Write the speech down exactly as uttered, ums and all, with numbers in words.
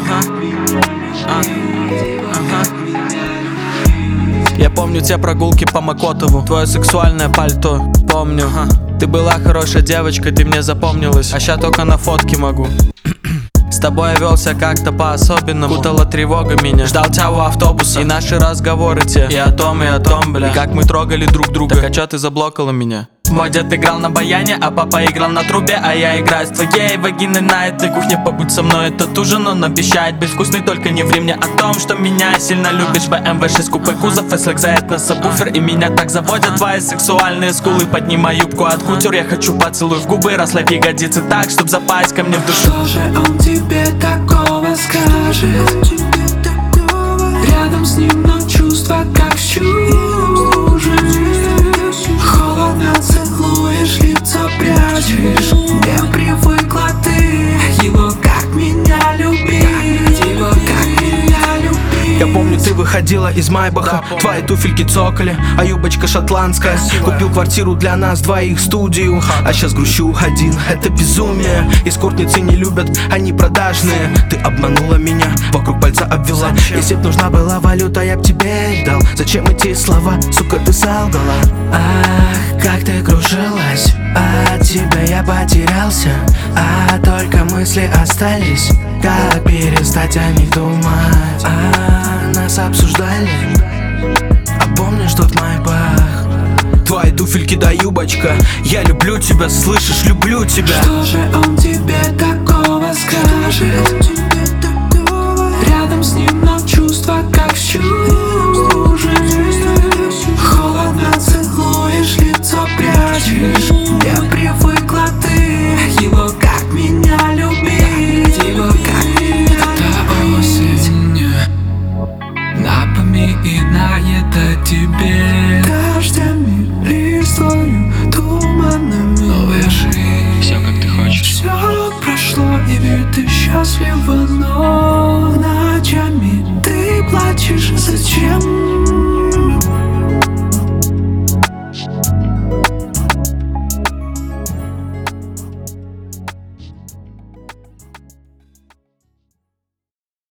Я помню те прогулки по Макотову, твое сексуальное пальто, помню. Ты была хорошая девочка, ты мне запомнилась, а ща только на фотке могу. С тобой я велся как-то по-особенному, кутала тревога меня, ждал тебя у автобуса. И наши разговоры те, и о том, и о том, бля, и как мы трогали друг друга. Так а чё ты заблокала меня? Мой дед играл на баяне, а папа играл на трубе, а я играю с твоей вагиной на этой кухне. Побудь со мной, этот ужин, он обещает быть вкусный. Только не ври мне о том, что меня сильно любишь. бэ эм вэ шесть купе кузов, эс-лекс за это сабвуфер. И меня так заводят твои сексуальные скулы. Поднимай юбку от кутюр, я хочу поцелуй в губы. Расслабь ягодицы так, чтоб запасть ко мне в душу. Что же он тебе такого скажет? Рядом с ним, но чувства как в чуже. Холодно целуешь, лицо прячешь. Не привыкла ты его как меня любить, его как меня любить. Я помню, ты выходила из Майбаха, твои туфельки цокали, а юбочка шотландская. Купил квартиру для нас двоих, студию, а сейчас грущу один, это безумие. Эскортницы не любят, они продажные. Ты обманула меня, вокруг пальца обвела. Если б нужна была валюта, я б тебе их дал. Зачем эти слова, сука, ты солгала? Ах, как ты кружилась, от тебя я потерялся, а только мысли остались. Как перестать о них думать? А нас обсуждали, а помнишь тот майбах? Твои туфельки да юбочка, я люблю тебя, слышишь, люблю тебя. Что же он тебе такого скажет?